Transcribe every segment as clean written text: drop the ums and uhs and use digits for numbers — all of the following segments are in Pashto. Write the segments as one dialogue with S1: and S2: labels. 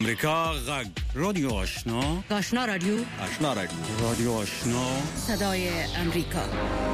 S1: امریکا غږ رادیو آشنا
S2: رادیو
S1: رادیو آشنا
S2: صدای امریکا.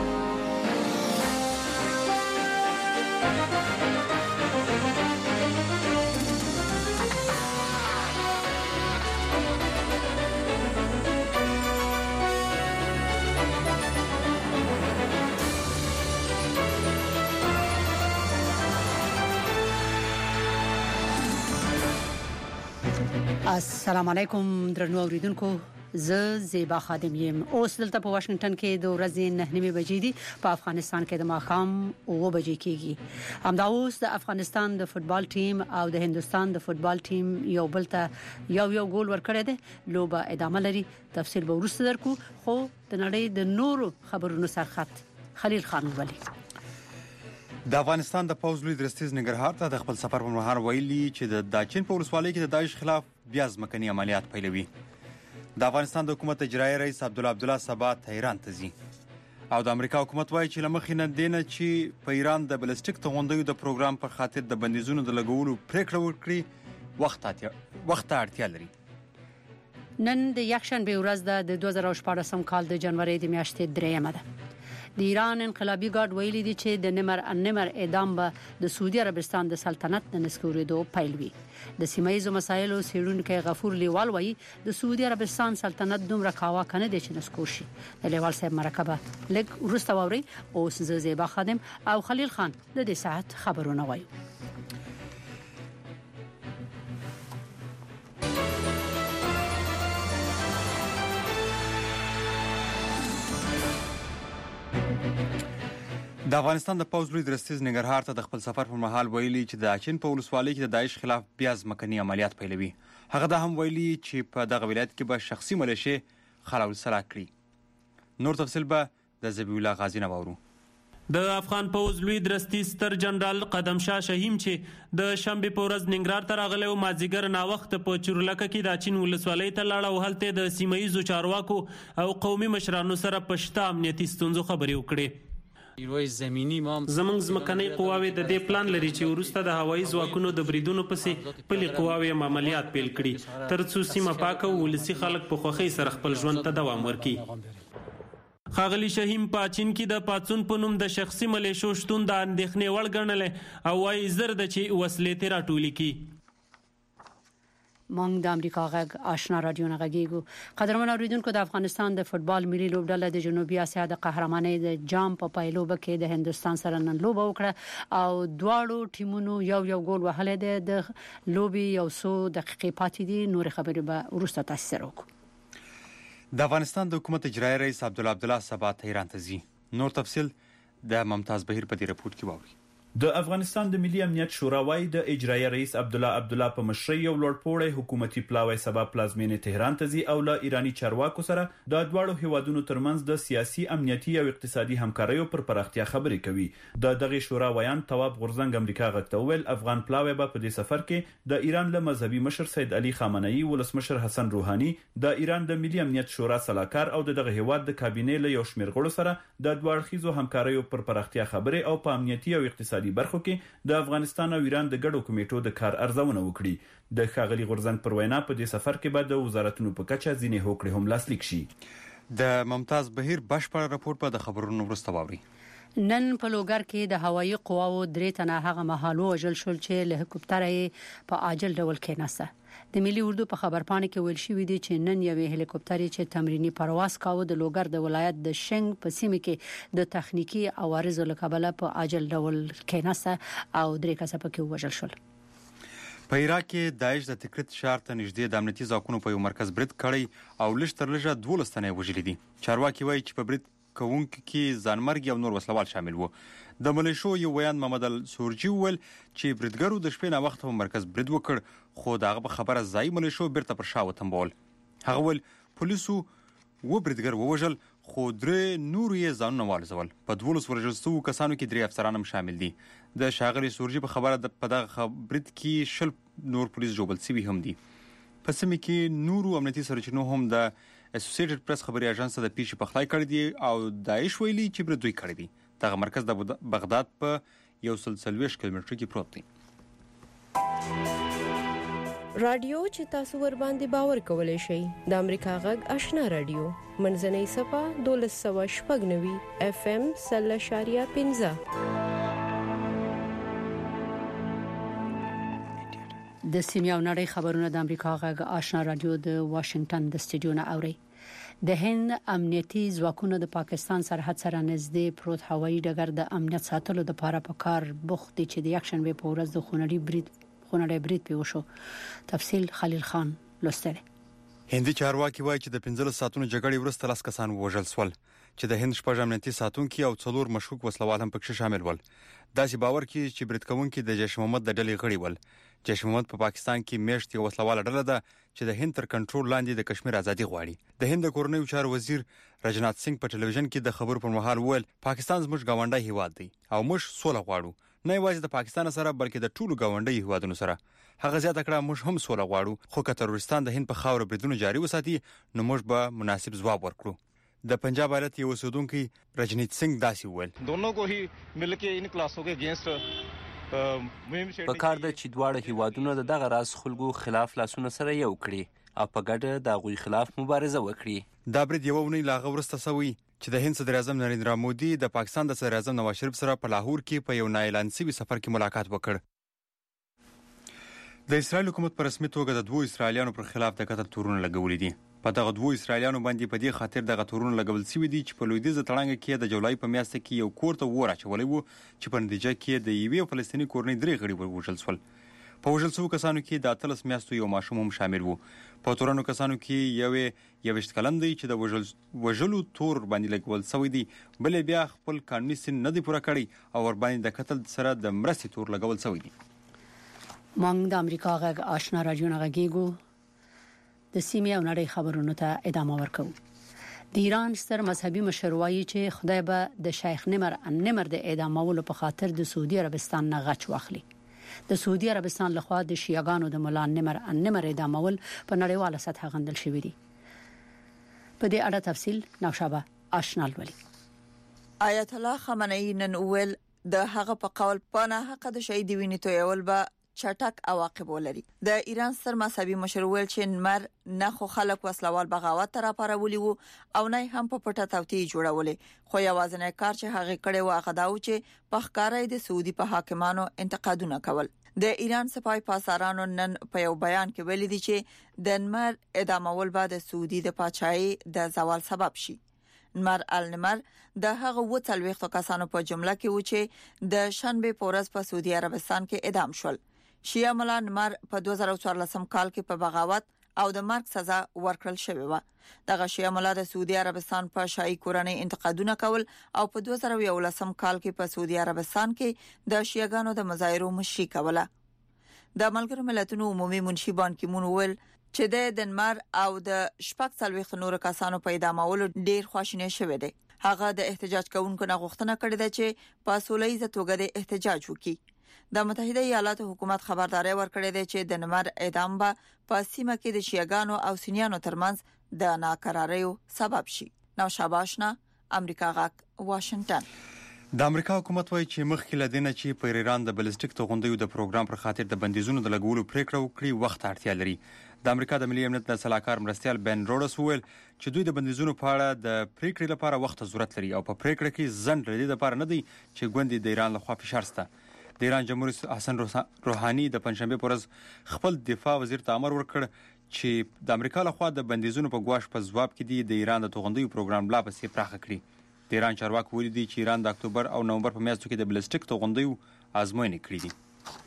S2: السلام علیکم درنو اوریدونکو، زه زیبا خادم یم. اوس دلته په واشنگټن کې د ورځې 9:30 بجې دي، په افغانستان کې د ماښام 9 بجې کېږي. همدا اوس د افغانستان د فوتبال ټیم او د هندستان د فوتبال ټیم یو بل ته یو ګول ورکړی دی. لوبه ادامه لري، تفصیل به وروسته درکو. خو د نړۍ د نورو خبرونو سرخط خلیل خان ولي.
S3: د افغانستان د پوز لوی درستیز ننګرهار ته د خپل سفر په مهار ویلي چې د داچین په ولسوالۍ کې د داعش خلاف بیا ځمکني عملیات پیلوي. د افغانستان د حکومت اجرایي رئیس عبدالله سبا ایران ته ځي او د امریکا حکومت وايي چې لمخې نه دینه چې په ایران د بلستیک توغندیو د پروګرام په خاطر د بندیزونو د لګولو پریکړه وکړي وخت اړتیا لري.
S2: نن د یکشنبه ورځ د 2014 کال د جنوري د میاشتې 3 ده. د ایران انقلابی ګارد ویلي دي چې د نمر اعدام به د سعودي عربستان د سلطنت د نسکورېدو پیل وي. د سیمایي مسایلو څېړونکي غفور لیوال وایي د سعودي عربستان سلطنت دومره کاوا کنه دي چې نسکور شي. د لیوال صاحب مرکبه لګ ورسته ووري او زیبا خادم او خلیل خان د دې ساعت خبرونه وایي.
S3: د افغانستان د پوز لوی درستیز ننګرهار ته د خپل سفر پر مهال ویلي چې د اچین په ولسوالۍ کې د داعش خلاف بیا ځمکني عملیات پیلوي. هغه دا هم ویلي چې په دغه ولایت کې به شخصي ملیشې خلاول سلا کړي. نور تفصیل به د زبیح الله غازی نه واورو.
S4: د افغان پوز لوی درستیز ستر جنرال قدم شاه شهیم چې د شنبه په ورځ ننګرهار ته راغلی او مازیګر نا وخت په چورلکه کې د اچین ولسوالۍ ته لاړ او هلته د سیمایي چارواکو او قومي مشرانو سره په شته امنیتي ستونزو خبرې وکړې. زمونږ ځمکنۍ قواوې د دې پلان لري چې وروسته د هوایي ځواکونو د بریدونو پسې خپلې قواوې عملیات پیل کړي تر څو سیمه پاکه او ولسي خلک په خوښۍ سره خپل ژوند ته دوام ورکړي. ښاغلي شهیم په چین کې د پاتسون په نوم د شخصي ملیشو شتون د اندېښنې وړ ګڼلی او وایي زر ده چې وسلې ترې راټولې کړي.
S2: مونږ د امریکا غږ آشنا رادیو نه غږیږو. قدرمن اوریدونکو، د افغانستان د فوتبال ملي لوبډله د جنوبي اسیا د قهرمانۍ د جام په پایلوبه کې د هندستان سره نن لوبه وکړه او دواړو ټیمونو یو ګول وهلی دی. د لوبي یو څو دقیقې پاتې دي، نور خبرې به وروسته تاسو سره وکړو.
S3: د افغانستان د حکومت اجرایي رئیس عبدالله سبا ایران ته ځي. نور تفصیل د ممتاز بهیر په دې رپورت کې واوري.
S5: د افغانستان د ملي امنیت شورا وايي د اجرایي رئیس عبدالله په مشرۍ یو لوړپوړی حکومتي پلاوی سبا پلازمینې تهران ته ځي او له ایرانی چارواکو سره د دواړو هیوادونو ترمنځ د سیاسي امنیتي او اقتصادي همکاریو پر پراختیا خبرې کوي. د دغه شورا ویان تواب غورزنګ امریکا غږ ته ویل افغان پلاوی به په دې سفر کې د ایران له مذهبي مشر سید علي خامنه‌ای، ولسمشر حسن روحاني، د ایران د ملي امنیت شورا سلاکار او دغه هیواد د کابینې له یو شمېر غړو سره د دوه اړخیزو همکاریو پر پراختیا خبرې او په امنیتي او اقتصادي برخو کې د افغانستان او ایران د ګډو کمیټو د کار ارزونه وکړي. د ښاغلي غورزنګ پر وینا په دې سفر کې به د وزارتونو په کچه ځینې هوکړې هم لاسلیک شي.
S3: د ممتاز بهیر بشپړ رپورت په د خبرونو وروسته واوري.
S2: نن په لوګر کې د هوایي قواو 3 تنه هغه مهالو وژل شول چې له هلیکوپټر په عاجل ډول کېناسته. د ملي اردو په خبرپاڼه کې ویل شوی دی چې نن یو هلیکوپټر چې تمرینی پرواز کاوه د لوګر د ولایت د شنګ په سیمه کې د تخنیکی عوارض له کبله په عاجل ډول کېناسته او 3 کسه پکې وژل شول.
S3: په عراق کې داعش د تکریت شهر ته نږدې د امنیتي ځواکونو په یو مرکز برید کړی او لږ تر لږه 12 تنه وژل دي. چارواکي وایي چې په برید کوونکو کې ځانمرګ او نور وسلوال شامل وو. د ملیشو یو ویان محمد السورجي ویل چې بریدګرو د شپې نه وخت په مرکز برید وکړ خو دغه خبره ځای ملیشو بیرته پر شا وتمبول. هغه ویل پولیسو و بریدګر ووژل خو 3 نور یې ځانونه والزول. په 12 ورجستو کسانو کې 3 افسران هم شامل دي. د شاغلي سورجي په خبره په دغه برید کې 10 نور پولیس جوړل شوي هم دي. په سیمه کې نورو امنیتي سرچینو هم د اسوسییټډ پریس خبري اژانس د پیښې په خلای کړی دی او داعش ویلي چې برید دوی کړی دی. دغه مرکز د بغداد په 140 کیلومتر کې پروت دی.
S6: رادیو چې تاسو ور باندې باور کولای شئ د امریکا غږ آشنا رادیو منځنۍ صفه 1290 FM 0.15
S2: د سیمه او نړۍ خبرونه د امریکا غږ آشنا رادیو د واشنگټن د سټډیو نه اوري. د هند امنیتي ځواکونو د پاکستان سرحد سره نږدې پروت هوایي ډګر د امنیت ساتلو لپاره په کار بوخت دي چې د یکشنبه په ورځ د خونړي برید پیوشو. تفصیل خلیل خان لوستل.
S3: هندي چارواکي وایي چې د 15 ساعتونو جګړې وروسته لاس کسان وژل شول چې د هند شپږ امنیتي ساتونکو او 4 مشکوک وسلوال هم پکې شامل ول. داسې باور کوي چې برید کوونکي د جیش محمد د ډلې غړي ول. جیش محمد په پاکستان کې میشتي وسلواله ډله ده چې د هند تر کنټرول لاندې د کشمیر ازادي غواړي. د هند کورنیو چارو وزیر رجنات سنگ په ټلویزیون کې د خبرو پر مهال وویل پاکستان زموږ گاونډي هیواد دی او موږ سوله غواړو، نه یوازې د پاکستان سره بلکې د ټولو گاونډي هیوادونو سره. هغه زیاته کړه موږ هم سوله غواړو، خو که تروریستان د هند په خاور بریدونه جاري وساتي نو موږ به مناسب ځواب ورکړو. د پنجاب ایالت یو اوسیدونکي رجنیت سنگ داسې وویل
S7: دونوں کو ہی مل کے ان کلاسوں کے اگینسٹ
S8: په کار د چې دواړه هیوادونو د دغه راز خلکو خلاف لاسونه سره یو کړي او په ګډه د غوي خلاف مبارزه وکړي.
S3: دا برید یو ونی لاغه ورسته سوی چې د هند صدر اعظم نریندرا مودي د پاکستان د صدر اعظم نواز شریف سره په لاهور کې په یو نااعلان شوی سفر کې ملاقات وکړ. د اسرایل حکومت په رسمي توګه د 2 اسرایلیانو پر خلاف د قتل تورونه لګولې دي. په دغه 2 اسرایلیانو باندې په دې خاطر دغه تورونه لګول شوی دي چې په لویدیځ تړانګ کې د جولای په میاشت کې یو کور ته ورچولې وو چې په نتیجه کې د یوې فلسطینی کورنۍ 3 غړي وژل شول. په وژل شوو کسانو کې د 13 میاشتو یو ماشوم هم شامل وو. په تورانو کسانو کې یو 20 کلن دی چې د وژلو تور باندې لګول شوی دی، بل بیا خپل قانوني سن نه دی پوره کړی او ور باندې د قتل سره د مرستې تور لګول شوی دی.
S2: مونږ د امریکا غږ آشنا رادیو نه غږیږو. د سیمه او نړۍ خبرونو ته ادامه ورکوو. د ایران ستر مذهبي مشر وایي چې خدای به د شیخ نمر د اعدامولو په خاطر د سعودي عربستان نه غچ واخلي. د سعودي عربستان لخوا د شیعاګانو د مولا نمر اعدامول په نړیواله سطح غندل شوی دی. په دې اړه تفصیل نوشابه آشنا لولي.
S9: آیت الله خامنه‌ای نن ویل د هغه په قول په نه حق د شهید ویني تویول به چټک عواقب ولري. د ایران ستر مذهبي مشر ویل چې نمر نه خو خلک وسلوال بغاوت تر پارولي وو او نه هم په پټه توتی جوړولې، خو یوازنی کار چې هغه کړي و هغه داو چې په ښکارای د سعودي په حاکمانو انتقادونه کول. د ایران سپاه پاسارانو نن په یو بیان کې ویلي دي چې د نمر اعدامول به د سعودي د پاچاهي د زوال سبب شي. نمر النمر د هغه وڅلويخت کسانو په جمله کې و چې د شنبه پورز په سعودي عربستان کې اعدام شول. شیعه مولا نمر په 2014 کال کې په بغاوت او د مرګ سزا ورکړل شوې و. دغه شیعه مولا د سعودي عربستان په شاهي کورنۍ انتقادونه کول او په 2011 کال کې په سعودي عربستان کې د شیعاګانو د مظاهرو مشري کوله. د ملګرو ملتونو عمومي منشي بان کی مون ویل چې د نمر او د شپږ څلويخت نور کسانو په اعدامولو ډیر خواشینی شوی دی. هغه د احتجاج کوونکو نه غوښتنه کړې ده چې په سولهییزه توګه د احتجاج وکړي. د متحده ایالاتو حکومت خبرداري ورکړې ده چې د نمر اعدام به په سیمه کې د شیعاګانو او سنیانو ترمنځ د ناکراریو سبب شي. نوشابه آشنا امریکا غږ واشنگټن.
S3: د امریکا حکومت وایي چې مخکې لدینه چې په ایران د بلستیک توغندیو د پروګرام پر خاطر د بندیزونو د لګولو پریکړه وکړي وخت اړتیا لري. د امریکا د ملي امنیت د سلاکار مرستيال بن روډس ویل چې دوی د بندیزونو په اړه د پریکړې لپاره وخت ضرورت لري او په پریکړه کې ځنډ لري د لپاره نه دی چې ګوندې د ایران لخوا فشار سته. د ایران جمهور حسن روحاني د پنځشنبه پر ورځ خپل دفاع وزیر ته امر ورکړ چې د امریکا لخوا د بندیزونو په ګواښ په ځواب کې د ایران د توغندیو پروګرام لا پسې پراخه کړي. د ایران چارواکي ویلي دي چې ایران د اکتوبر او نومبر په میاشتو کې د بلستیک توغندیو آزموینې کړې دي.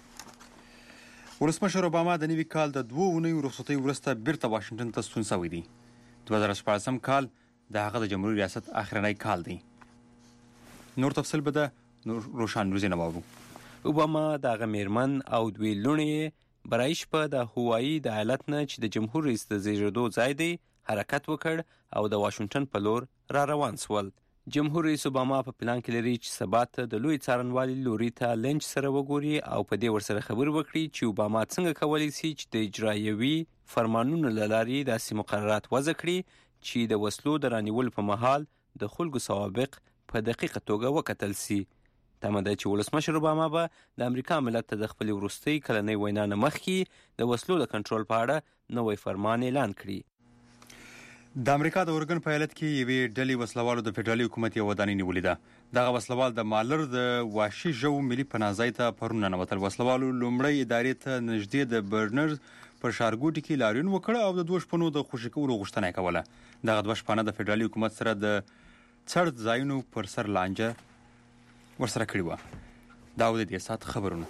S3: ولسمشر اوباما د نوي کال د 2 اونیو رخصتۍ وروسته بیرته واشنگټن ته ستون شوی دی. 2014 کال د هغه د جمهوریت ریاست اخرنی کال دی. نور تفصیل به د روشن روزي نوابو.
S8: اوباما د غمیرمن او دوی لونې برایش په د هوایی د ایالت نه چې د جمهور رئیس د زیږیدو ځای دی حرکت وکړ او د واشنگټن په لور را روان شول. جمهور رئیس اوباما په پلان کې لري چې سبا ته د لوی څارنوالي لوریتا لینچ سره وګوري او په دې ورسره خبر وکړي چې اوباما څنګه کولی شي چې د اجرایوي فرمانونو لاري داسې مقررات وضع کړي چې د وسلو د رانیول په مهال د خلکو سوابق په دقیقه توګه وکتل شي. تمه ده چې ولسمشر اوباما به د امریکا ملت ته د خپل وروستي کلنۍ وینا نه مخکې د وسلو د کنټرول په اړه نوی فرمان اعلان کړي.
S3: د امریکا د اورګن په ایالت کې یوې ډلې وسلوالو د فدرالي حکومت یوه ودانۍ نیولې ده. دغه وسلوال د مالر د واشي ژوو ملي پناه ځای ته پرون ننوتل. وسلوالو لومړی ادارې ته نږدې د برنر پر ښارګوټي کې لاریون وکړ او د 2 شپنو د خوشي کولو غوښتنه کوله. دغه 2 شپانه د فدرالي حکومت سره د څړد ځایونو پر سر لانجه ورسره کړې وه. دا د دې سات خبرونه.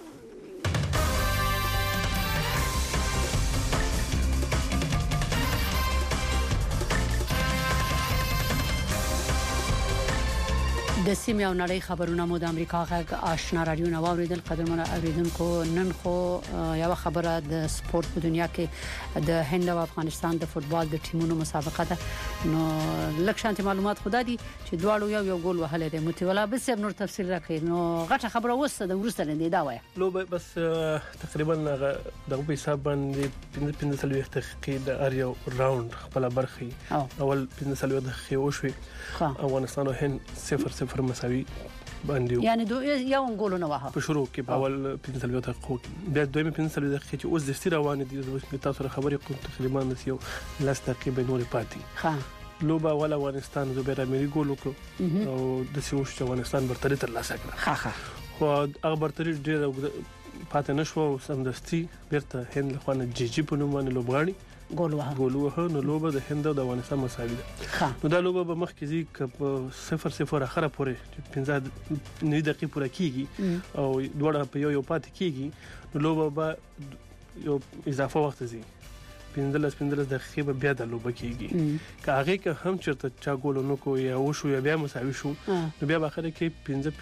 S2: د سیمې او نړۍ خبرونه مو د امریکا غږ آشنا رادیو نو اوریدل. قدرمنه اوریدونکو نن خو یو خبره د سپورت په دنیا کې د هند او افغانستان د فوتبال د ټیمونو مسابقه ده. نو لکشانت معلومات خدا دي چې دواړو یو ګول وهلې ده. متولا بس نور تفصیل راکړي. نو غټه خبره وسته د ورسته نه دی دا وای.
S10: لو بس تقریبا دغه په حساب باندې 15 دقیقې د اریو راوند خپل برخي اول 15 دقیقې وشوي. افغانستان او هند 0-0 مساوي باندې
S2: یعنی یو ګول نه واه
S10: په شروع کې په اول 15 دقیقو کې بیا دویم 15 دقیقې چې اوس د ستې روان دي د تاسو سره خبرې کوم تقریبا د یو لاس دقیقې به نور پاتې. ها لوبه ول افغانستان زبیر اميري ګول وکړ او د سیوش افغانستان برتري تر لاسه کړه. ها خو هغه برتري ډېر پاتې نشو سمدستي بیرته هند له خوانه جی په نوم باندې لوبغاړي ګول وه. نو لوبه د هند او د افغانستان مساوي ده. نو دا لوبه به مخکې زی ک 0-0 اخره پورې 15 دقیقې پوره کیږي او دوړه په یو پاتې کیږي. نو لوبه به یو اضافه وخت زی 15 دقیقې به بیا د لوبه کیږي. که هغه که هم چرته چا ګول نو کو یا وشو یا بیا مساوي شو نو بیا اخره کې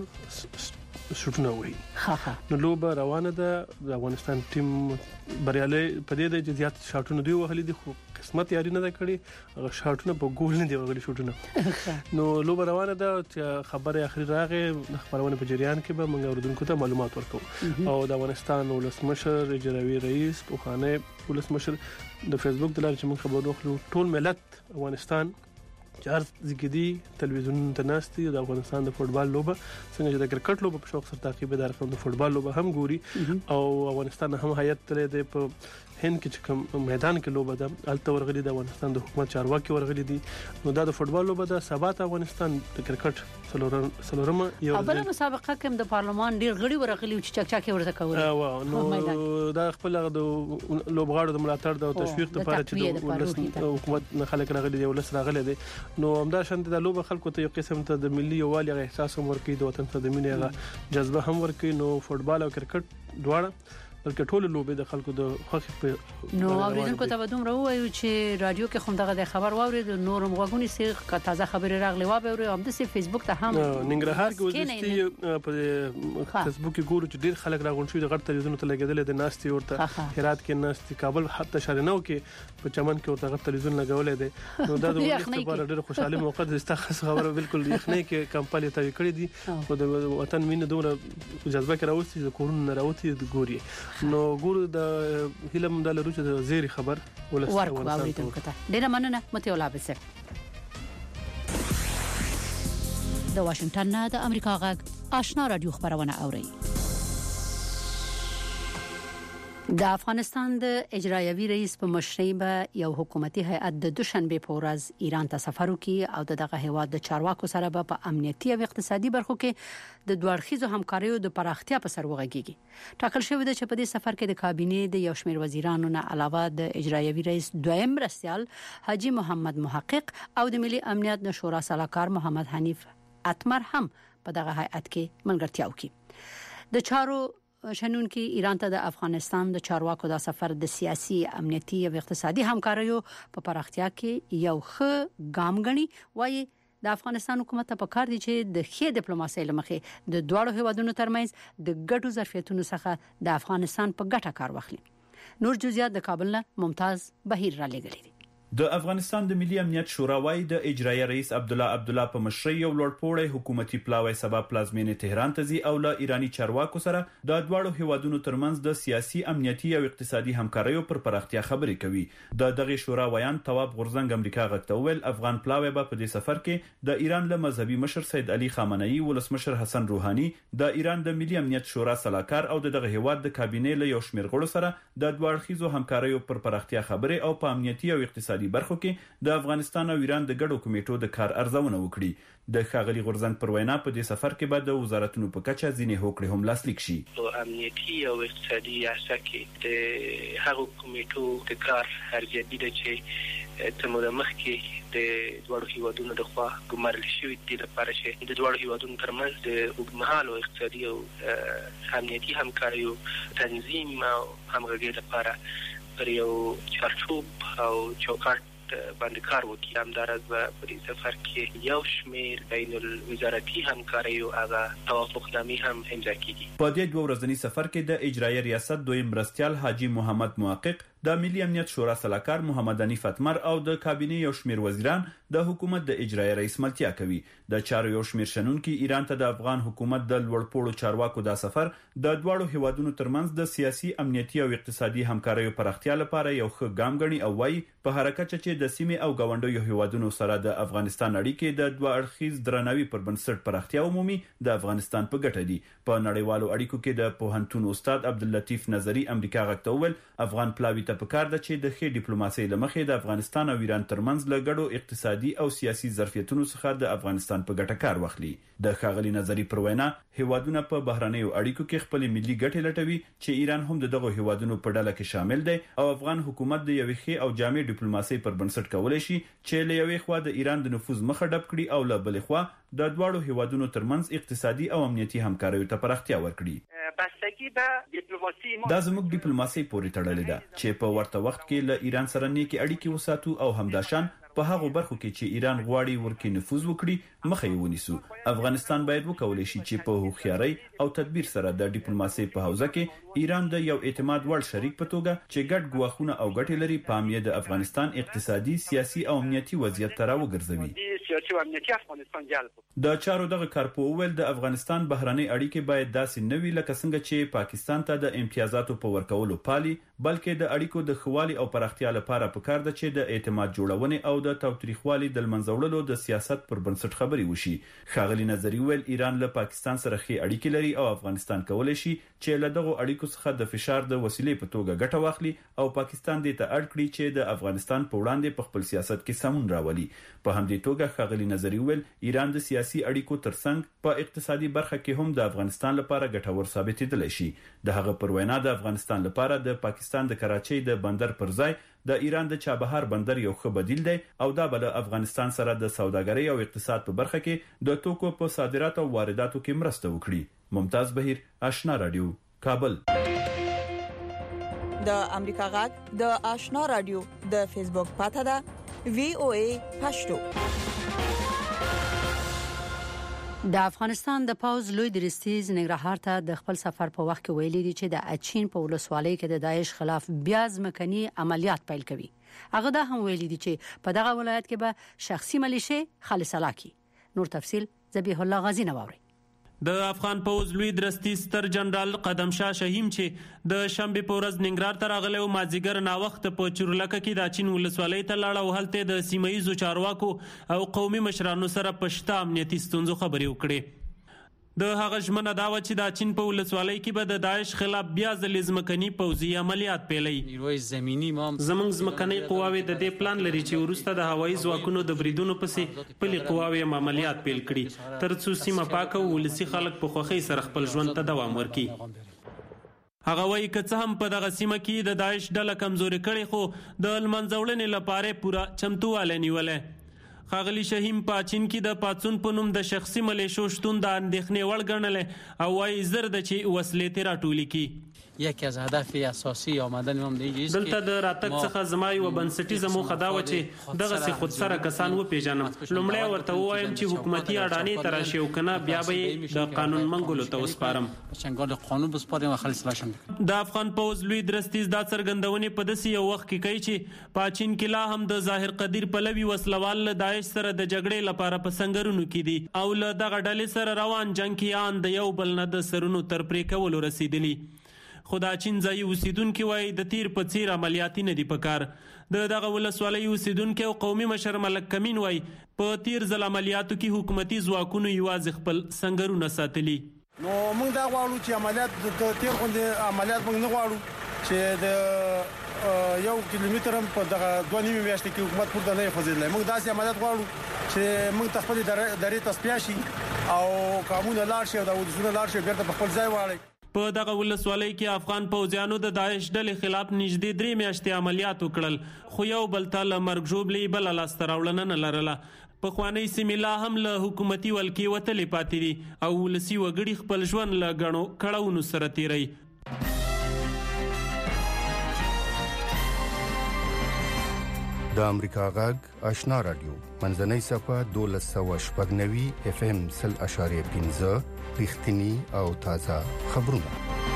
S10: 15 شوټونه وي. نو لوبه روانه ده. د افغانستان ټیم بریالي په دې د زیات شاټونه دی وهلي دي خو قسمت یاري نه کړی. هغه شاټونه په ګول نه دی وهلي شوټونه. نو لوبه روانه ده چې خبره اخري راغې د خبرونه په جریان کې به موږ اوریدونکو ته معلومات ورکو. او د افغانستان ولسمشر اجرایي رئیس پوخانه ولسمشر د فیسبوک د لارې چې موږ خبرونه خلو ټول ملت افغانستان چار زګدي تلویزیون ته ناشتي د افغانستان د فوتبال لوبه څنګه چې د کرکټ لوبه په شوق سره تعقیب دار کوم د فوتبال لوبه هم ګوري او افغانستان هم هیئت تلې د په هند کې کوم میدان کې لوبه ده الته ورغلي د افغانستان د حکومت چارواکي ورغلي دي. نو دا د فوتبال لوبه ده. سبات افغانستان د کرکټ سلورمه یو
S2: بل مسابقه کې د پارلمان ډیر غړي ورغلي چې چکچاکي ورته کوي.
S10: نو دا خپل د لوبغاړو د ملاتړ د تشویق لپاره چې د حکومت نه خلک راغلي دي ولس راغلي دي. نو همدا شانت د لوبه خلکو ته یو قسم ته د ملي یووالي احساس هم ورکړي د وطن ته د مینې جذبه هم ورکړي. نو فوتبال او کرکټ دواړه بلکې ټول لوبې د خلکو د خوښ په
S2: نو اوریدونکو ته دومره وایو چې رادیو کې خو دغه خبر واورید نورم غوګونی سي تازه خبري راغلی و به هم د فیسبوک ته هم
S10: ننګرهار کې وځي په فیسبوک کې ګورو چې ډیر خلک راغون شو د غټ تلویزیون ته لګیدل د ناستي ورته هرات کې ناستي کابل حتی شارنو کې په چمن کې ورته غټ تلویزیون لګولې دي. نو دا د اختبار ډیر خوشاله موقع د استخص خبره بالکل یخنۍ کې کمپایني ته کړې دي او د وطن مين دومره جذبه کې راوستي د کورونه راوتی د ګوري. نو ګورو د هیلم د لرو چې د زیری خبر
S2: ورکو اوریدونکو ته ډیره مننه. متولا بسر د واشنگټن نه د امریکا غږ آشنا رادیو خبرونه اوري. د افغانستان د اجرایوي رئیس په مشرۍ به یو حکومتي هیئت د دوشنبه په ورځ ایران ته سفر وکړي او دغه هیواد د چارواکو سره به په امنیتي او اقتصادي برخو کې د دوړخیزو همکاریو د پراختیا په سر وغږیږي. ټاکل شوی دی چې په دې سفر کې د کابینې د یو شمېر وزیرانو نه علاوه د اجرایوي رئیس دویم مرستیال حاجی محمد محقق او د ملي امنیت نشورا سلاکار محمد حنیف اتمر هم په دغه هیئت کې ملګرتیا وکړي. د چارو شنونکي ایران ته د افغانستان د چارواکو د سفر د سیاسي امنیتي او اقتصادي همکاریو په پراختیا کې یو ښه ګام غني. وایي د افغانستان حکومت ته پکار دي چې د ښې ډیپلوماسۍ لمخې د دوړو هیوادونو ترمنځ د ګډو ظرفیتونو څخه د افغانستان په ګټه کار واخلي. نور جزئیات د کابل نه ممتاز بهیر را لګلې دي.
S5: د افغانستان د ملي امنیت شورا وايي د اجرایي رئیس عبدالله په مشرۍ یو لوړپوړی حکومتي پلاوی سبا پلازمینې تهران ته ځي او له ایرانی چارواکو سره د دواړو هیوادونو ترمنځ د سیاسي امنیتي او اقتصادي همکاریو پر پراختیا خبرې کوي د دغه شورا ویان تواب غورزنګ امریکا غږ ویل افغان پلاوی په دې سفر کې د ایران له مذهبي مشر سید علي خامنه‌ای ولسمشر حسن روحاني د ایران د ملي امنیت شورا سلاکار او دغه هیواد د کابینې له یو شمېر غړو سره د دوړخیزو همکاریو پر پراختیا خبرې او په امنیتي او اقتصادي برخو کې د افغانستان او ایران د ګډو کمیټو د کار ارزونه وکړي د ښاغلي غورزنګ پر وینا په دې سفر کې به د وزارتونو په کچه ځینې هوکړې هم لاسلیک شي
S11: په امنیتي او اقتصادي سیاست کې د هغو کمیټو د کار ارزیابي ده چې تر مخکې د دوړو هیوادونو د خوا ګمارل شوی دي لپاره چې د دوړو هیوادونو ترمنځ د اوږدمهاله اقتصادي او امنیتي همکاریو تنظیم او همغږي لپاره پر یو چارچوب او چوکاټ باندې کار وکړي. همدارس په دې سفر کې یو شمېر بین الوزارتي همکاریو هغه توافقنامې هم امضا کیږي.
S5: په دې 2 ورځني سفر کې د اجرایي ریاست دویم مرستیال حاجی محمد محقق د ملي امنیت شورا سلاکار محمد حنیف اتمر او د کابینې یو شمېر وزیران د حکومت د اجرایي رئیس ملتیا کوي. د چارو یو شمېر شنونکو ایران ته د افغان حکومت د لوړپوړو چارواکو د سفر د دواړو هیوادونو ترمنځ د سیاسي امنیتي او اقتصادي همکاریو پراختیا لپاره یو ښه ګام ګڼي او وايي په حرکت چې د سیمې او گاونډیو هیوادونو سره د افغانستان اړیکې د دوه اړخیز درناوي پر بنسټ پراختیا عمومي د افغانستان په ګټه دي. په نړیوالو اړیکو کې د پوهنتون استاد عبداللطیف نظری امریکا غږ ته وویل افغان پلاوی ته پکار ده چې د ښې ډیپلوماسۍ لمخې د افغانستان او ایران ترمنځ له ګډو اقتصادي او سیاسي ظرفیتونو څخه د افغانستان په ګټه کار واخلي. د ښاغلي نظری پر وینا هیوادونه په بهرنیو اړیکو کې خپل ملي ګټې لټوي چې ایران هم دغه هیوادونو په ډله کې شامل دی او افغان حکومت د یوې ښې او جامع ډیپلوماسۍ پر بنسټ کولای شي چې له یوې خوا د ایران د نفوذ مخه ډب کړي او له بلې خوا د دواړو هیوادونو ترمنځ اقتصادي او امنیتي همکاریو ته پراختیا ورکړي. دا زموږ ډیپلوماسۍ پورې تړلې ده چې په ورته وخت کې له ایران سره نیکي اړیکې وساتو او همداشان په هغه برخو کې چې ایران غواړي ورکې نفوذ وکړي مخه یې ونیسو. افغانستان باید وکولای شي چې په هوښیارۍ او تدبیر سره د ډیپلوماسۍ په حوزه کې ایران د یو اعتماد وړ شریک په توګه چې ګډ ګواښونه او ګټې لري په امیه د افغانستان اقتصادي سیاسي او امنیتي وضعیت ته راوګرځوي. د چارو دغه کارپو ویل د افغانستان بهرنۍ اړیکې باید داسې نه وي لکه څنګه چې پاکستان ته د امتیازاتو په ورکولو پالي بلکې د اړیکو د خوالي او پراختیا لپاره پکار ده چې د اعتماد جوړونې او د تاوتریخوالي د منځوړلو د سیاست پر بنسټ خبرې وشي. ښاغلي نظری ویل ایران له پاکستان سره ښې اړیکې لري او افغانستان کولای شي چې له دغه اړیکو څخه د فشار د وسیلې په توګه ګټه واخلي او پاکستان دې ته اړ کړي چې د افغانستان په وړاندې په خپل سیاست کې سمون راولي. په همدې توګه ښاغلي نظری ویل ایران د سیاسي اړیکو ترڅنګ په اقتصادي برخه کې هم د افغانستان لپاره ګټور ثابتېدلی شي. د هغه پر وینا د افغانستان لپاره د پاکستان د کراچۍ د بندر پر ځای د ایران د چابهار بندر یو ښه بدیل دی او دا بل افغانستان سره د سوداګرۍ او اقتصاد په برخه کې د توکو په صادراتو او وارداتو کې مرسته وکړي. ممتاز بهیر، آشنا رادیو، کابل.
S9: د امریکا غږ د آشنا رادیو د فیسبوک پاڼه ده VOA پښتو.
S2: د افغانستان د پوز لوی درستیز ننګرهار ته د خپل سفر په وخت کې ویلي دي چې د اچین په ولسوالۍ کې د داعش خلاف بیا ځمکني عملیات پیل کوي. هغه دا هم ویلي دي چې په دغه ولایت کې به شخصي ملیشې خالصه لاکي. نور تفصيل ذبیح الله غازی نواوري.
S4: د افغان پوز لوی درستی ستر جنرال قدم شاه شهیم چې د شنبه په ورځ ننګرهار ته راغلی او مازیګر نا وخت په چورلکه کې د چین ولسوالۍ ته لاړ او هلته د سیمایي چارواکو او قومي مشرانو سره پښتا امنیتي ستونزو خبرې وکړې. د هغه ژمنه دا و چې د چین په ولسوالۍ کې به د داعش خلاف بیا ځلې ځمکني پوځي عملیات پیلوي. زموږ ځمکني قواوې د دې پلان لري چې وروسته د هوایي ځواکونو د بریدونو پسې پلي قواوې عملیات پیل کړي ترڅو سیمه پاکه او ولسي خلک په خوښۍ سره خپل ژوند ته دوام ورکړي. هغه وایي که څه هم په دغه سیمه کې د داعش ډله کمزوري کړي خو د لمنځوړنې لپاره پوره چمتووالی نیولی. ښاغلي شهیم په چین کې د پاڅون په نوم د شخصي ملیشو شتون د اندېښنې وړ ګڼلی او وایي زر ده چې وسلې ترې راټولې کړي.
S12: یکی از اهداف اساسی آمدن ما دیگه است
S4: دلته د راتګ څخه زما یو بنسټیزه موخه دا و چې دغه خود سره کسان وپیژنم. لومړی ورته وایم چې حکومتي اډانې ته راشي او کنه بیا به د قانون منګولو ته وسپارم.
S12: چنګال قانون بسپارم او خلاص لاشم.
S4: د افغان پوز لوی درستیز دا څرګندونې په داسې یو وخت کې کوي چې پاچین کې لا هم د ظاهر قدیر پلوي وسلوال له داعش سره د جګړې لپاره په سنگرونو کې دي او له دغه ډلې سره روان جنگیان د یو بل نه د سرونو تر پرې کولو رسیدلی. خدا چین ځای اوسیدونکو وای د تیر په څیر عملیاتي نه دی پکار. دغه ولسوالۍ اوسیدونکو او قومي مشر ملک کمین وای په تیر ځل عملیاتو کې حکومتي ځواکونو یوازې خپل سنگرونه ساتلي.
S13: نو موږ دا غواړو چې عملیات د تیر غونډې عملیات موږ نه غواړو چې د 1 کیلومتر هم په دغه 2 میاشتې کې حکومت پورته نه فزیدلی. موږ داسې عملیات غواړو چې موږ خپل درې تصفیه شي او قانون لار شي او د ودسونه لار شي بیرته په خپل ځای واړي.
S4: په دغه ولسوالۍ کې افغان پوځیانو د داعش ډلې خلاف نږدې 3 میاشتې عملیات وکړل خو یو بل ته له مرګ ژوبلې بل لاسته راوړنه نه لرله. پخوانی سیمې لا هم له حکومتي ولکې وتلې پاتې دي او ولسي وګړي خپل ژوند له ګڼو کړاوونو سره تیروي.
S14: د امریکا غږ آشنا رادیو منځنۍ صفه 1290 FM 0.15 رښتینی او تازه خبرونه.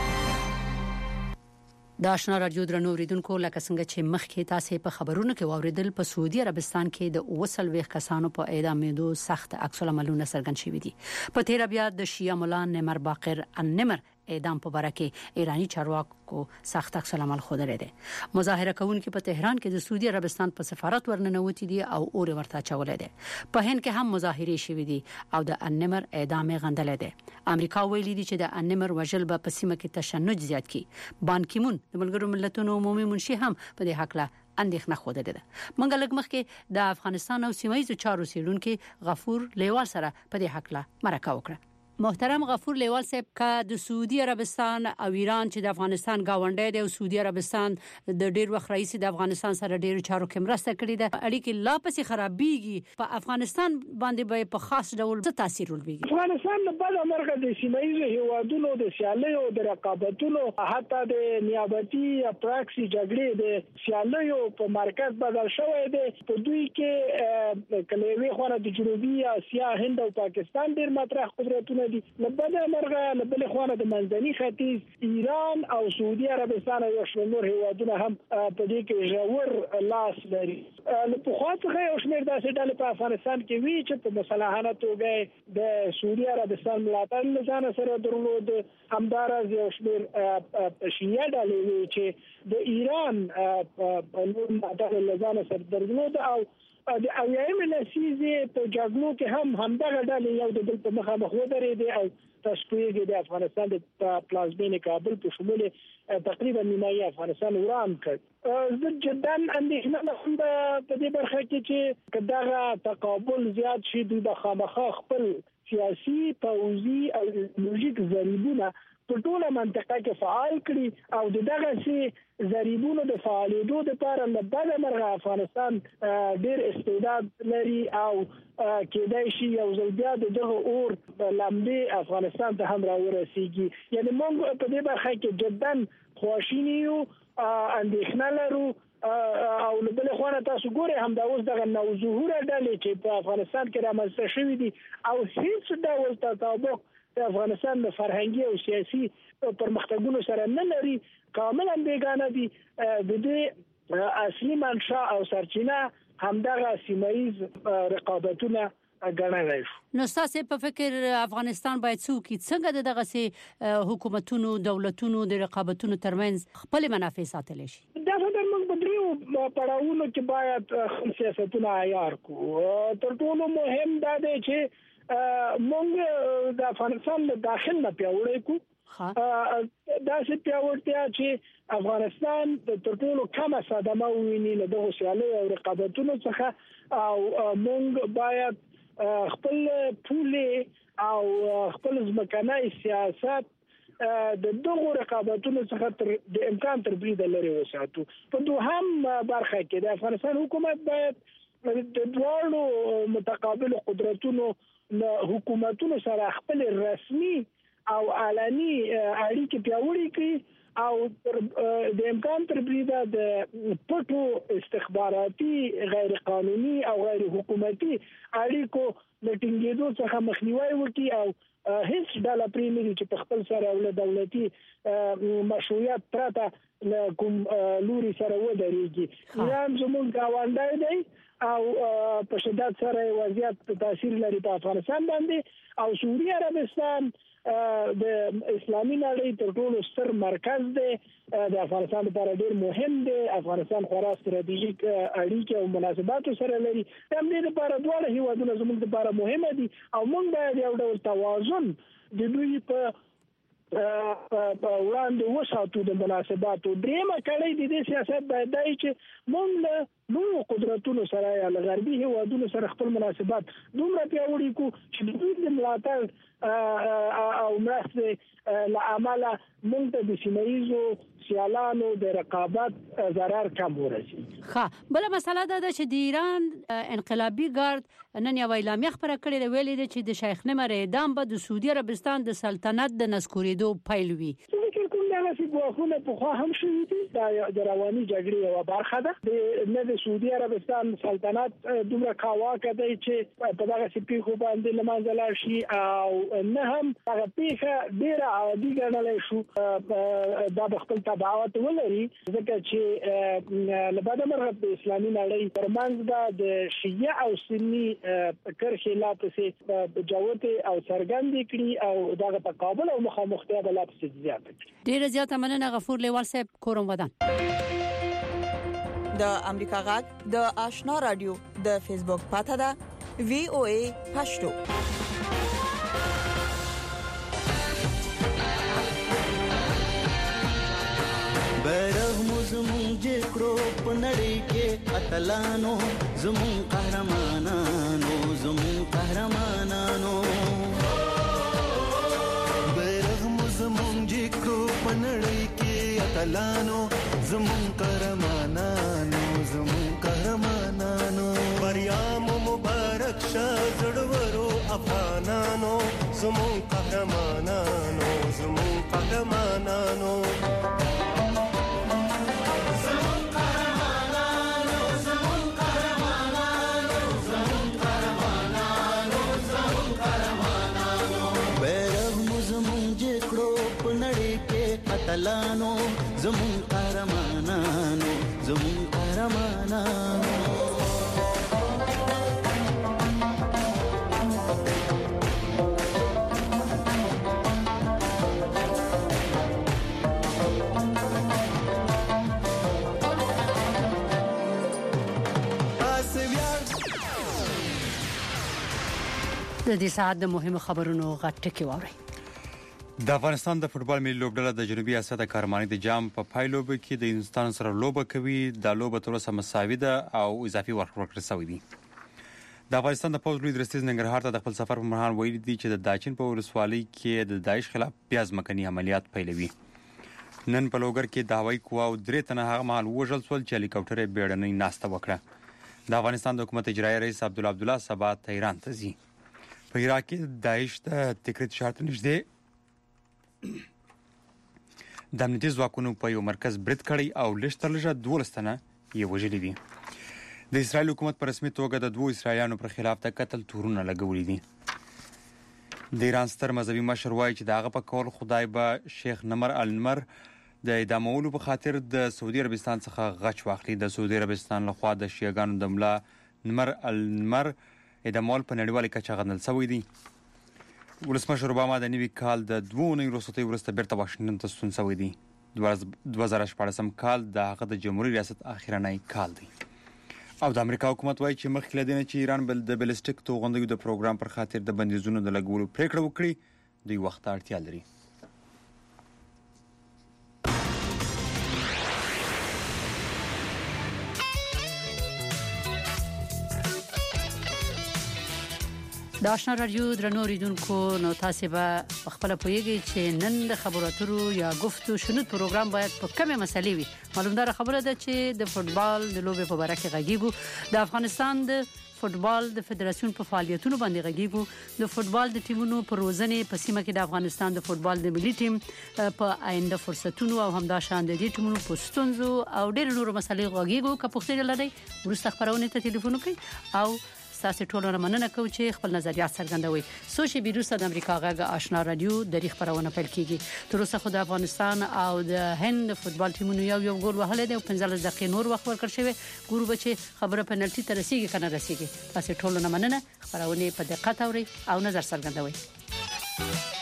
S2: د آشنا رادیو درنو اوریدونکو لکه څنګه چې مخکې تاسو په خبرونو کې واوریدل په سعودي عربستان کې د 29 کسانو په اعدامېدو سخت عکس العملونه څرګند شوي دي. په تیر بیا د شیعه مولا نمر باقر النمر اعدام په باره کې ایرانی چارواکو سخت عکس العمل خوده دي. مظاهره کوونکي په تهران کې د سعودي عربستان په سفارت ورننوتی دي او اور ورته چولې دي. په هند کې هم مظاهره شوې دي او د النمر اعدام غندلې دي. امریکا ویلي دي چې د النمر وژل به په سیمه کې تشنج زیات کړي. بان کی مون د ملګرو ملتونو عمومي منشي هم په دې حق له اندېښنه خوده ده. منګه لږ مخکې د افغانستان او سیمایي چارو سیلونکو غفور لیوال سره په دې حق له مرکه وکړه. محترم غفور لیوال صاحب کا د سعودي عربستان او ایران چې د افغانستان گاونډي دی او سعودي عربستان د ډیر وخت رئیس د افغانستان سره ډیر چارو کې مرسته کړې ده اړیکې لا پسې خرابېږي په افغانستان باندې به په خاص ډول څه تاثیر ولري.
S15: افغانستان د بل امرګه د سیمایي هیوادونو د سیالیو د رقابتونو حتی د نیابتي پراکسي جګړې د سیالیو په مرکز بدل شوی دی. په دوی کې کلیوي خو د جنوبي اسیا هند او پاکستان ډیر مطرح قدرتونه دي. لبنه مرغه لبل خوانه د منځني ختیځ ایران او سعودي عربستان او شمال هیوادونه هم په دې کې ژور لاس لري. په خاطر یو شمېر داسې ډلې په افغانستان کې وی چې په مصالحانه توګه د سعودي عربستان ملاتړ لزان سره درلود. همدارس یو شمېر شیعه ډلې وی چې د ایران په نور ملاتړ لزان سره درلود او د اویایم لسیزه په جګړو کې هم همدغه ډلې یو د بل په مخه مخ ودرېدې او تشکیل د افغانستان د پلازمینې کابل په شمول تقریبا نیمایي افغانستان وران کړ. زه جدا اندېښنه هم په دې برخه کې چې کداغه تقابل زیات شي د خامخا خپل سیاسي پوځي او ایدئولوژیک ضریبونه په ټوله منطقه کې فعال کړي او دغه سي ضریبونو د فعالیدو لپاره لبنه مرغه افغانستان ډېر استعداد لري او کېدای شي یو ځل بیا دغه اور لامبي افغانستان ته هم راورسیږي. یعنی موږ په دې برخه کې جدا خواشینی یو اندېښنه لرو او بل خوانه تاسو ګورئ هم دا اوس دغه نو ظهور ډلې چې په افغانستان کې رامنځته شوې دي او هیڅ ډول تطابق د افغانستان د فرهنګي او سیاسي پرمختګونو سره نه لري. کاملا بیگانه دي. د دې اصلي منشأ او سرچینه همدغه سیمایي رقابتونه ګڼل شو.
S2: نو تاسو په فکر افغانستان باید څنګه دغه سي حکومتونو دولتونو د رقابتونو ترمنځ خپل منافع ساتل شي؟
S15: دا د موږ په دریو پړاوونو کې باید سیاستونه عیار کو. تر ټولو مهم دا دی چې موږ د افغانستان د داخل نه پیاوړی کو. دا چې پیاوړتیا چې افغانستان د ټولو کمه صدمه ویني له دغه سیالۍ او رقابتونو څخه او موږ باید خپل پولې او خپل ځمکنۍ سیاست د دغه رقابتونو څخه د امکان تر بریده لري وساتو. په دوهم برخه کې د افغانستان حکومت باید د دوه متقابل قدرتونو حکومتونو سره خپل رسمي او علني اړیکې پیاوړې کړي او د امکان تر بریده د پټو استخباراتي غیر قانوني او غیر حکومتي اړیکو د ټینګېدو څخه مخنیوي وکړي او هیڅ ډول پریمري چې په خپل سره ول دولتي مشروعیت پرته کوم لوري سره ودرېږي ایران زموږ گاونډی دی او په شدت سره وضعیت تاثیر لري په افغانستان باندې او سعودي عربستان د اسلامي نړۍ تر ټولو ستر مرکز دی د افغانستان لپاره ډېر مهم دی افغانستان خورا ستراتیژیک اړیکې او مناسبات سره لري د دې لپاره دواړه هیوادونه زموږ لپاره مهمه دي او موږ باید یو ډول توازن د دوی په وړاندې وساتو د مناسباتو دریمه کړۍ د دې سیاست باید دی چې موږ نو قدرتونو سره یا غربي هیوادونو سره خپل مناسبات دومره پیاوړي کو چې د دوی د ملاتړ او مرستې له امله موږ ته د سیمه‌ییزو سیالانو د رقابت ضرر کم ورسي.
S2: ښه بل مسله ده چې د ایران انقلابي ګارد نن یو اعلامیه خبره کړې ده ویلي ده چې د شیخ نمر اعدام به د سعودي عربستان د سلطنت د نسکورېدو پیل وي.
S15: دغه ګواښونه په خوا هم شوي دي د رواني جګړې یوه برخه ده نه د سعودي عربستان سلطنت دومره کاواکه دی چې په دغسې پیښو باندې له منځه لاړ شي او نه هم هغه پیښه ډېره عادي ګڼلی شو دا به خپل تبعات ولري ځکه چې له بده مرغه د اسلامي نړۍ ترمنځ به د شیعه او سني کرښې لا پسې جوتې او څرګندې کړي او دغه تقابل او مخامختیا به لا پسې زیاته کړي.
S2: ډیره زیاته مننه غفور لیوال صاحب کورم ودان.
S9: د امریکا غږ د آشنا رادیو د فیسبوک پاته ده VOA پښتو.
S16: بیرغ مو زمون جکړو پنړی کې اتلانو زمون قهرمانانو زمون قهرمانانو بیرغ مو زمون جکړو پنړی کې اتلانو زمون قهرمانانو زمون قهرمانانو بریا مو مبارک شه زړورو افغانانو زمون قهرمانانو زمون قهرمانانو اتلانو زمون قهرمانانو زمون قهرمانانو
S2: د دې ساعت د مهمو خبرونو غټکی ووري.
S3: د افغانستان د فوتبال ملي لوبډله د جنوبي اسیا د کارمانی د جام په پایلوب کې د هندستان سره لوبه کوي. د لوبه تر اوسه مساوي ده او اضافي وخت ورکړل شوی دی. د افغانستان د پوز لوی درستیز ننګرهار ته د خپل سفر په مهال ویلي دي چې د داچین په ولسوالۍ کې د داعش خلاف بیا ځمکني عملیات پیلوي. نن په لوګر کې د هوایي قواو 3 تنه هغه مهال وژل شول چې هلیکاپټر یې بیړنۍ ناسته وکړه. د افغانستان د حکومت اجرایي رئیس عبدالله سبا ایران ته ځي. په عراق کې داعش د تکریت شهر ته نږدې د امنیتي ځواکونو په یو مرکز برید کړی او لږترلږه 12 تنه یې وژلي دي. د اسرائیل حکومت په رسمي توګه د 2 اسرائیلیانو پر خلاف د قتل تورونه لګولي دي. د ایران ستر مذهبي مشر وایي چې دغه په کول خدای به شیخ نمر النمر د اعدامولو په خاطر د سعودي عربستان څخه غچ واخلي. د سعودي عربستان لخوا د شیعاګانو د ملا نمر النمر اعدامول په نړیواله کچه غندل شوی دی. ولسمشر اوباما د نوي کال د 2 اونیو وروسته بیرته واشنګټن ته ستون شوی دی. 2014 کال د هغه د جمهوریت ریاست اخیرنی کال دی. او د امریکا حکومت وایي چې مخکې له دې نه چې ایران بل د بلسټیک توغندیو د پروګرام پر خاطر د بندیزونو د لګولو پریکړه وکړي دوی وخت اړتیا لري.
S2: د آشنا رادیو درنو ریدونکو نو تاسو به خپل پویږي چې نن د خبرو اترو یا گفتگو شنود پروګرام باید په کومه مسلې وي. معلومه خبره ده چې د فوتبال د لوبې په اړه کې غږیږو. د افغانستان د فوتبال د فدراسیون په فعالیتونو باندې غږیږو. د فوتبال د ټیمونو په روزنې په سیمه کې د افغانستان د فوتبال د ملي ټیم په آینده فرصتونو او همدا شان د دې ټیمونو په ستونزو او ډېر نور مسلې غږیږو. که پوښتنه لرئ ورسته خبرونه ته ټلیفون وکړئ او تاسو ټول مننه کوم چې خپل نظریات څرګندوي. سوشي بیروسه د امریکا غږ آشنا رادیو د ریخ خبرونه پیل کیږي. تر اوسه خو د افغانستان او د هند فوتبال ټیمونو یو ګول وهل دي او 15 دقیقې نور وخت ورکړ شوی. ګورو به چې خبره پنالټي ته رسیږي کنه رسیږي. تاسو ټول مننه خبرونه په دقت اورئ او نظر څرګندوي.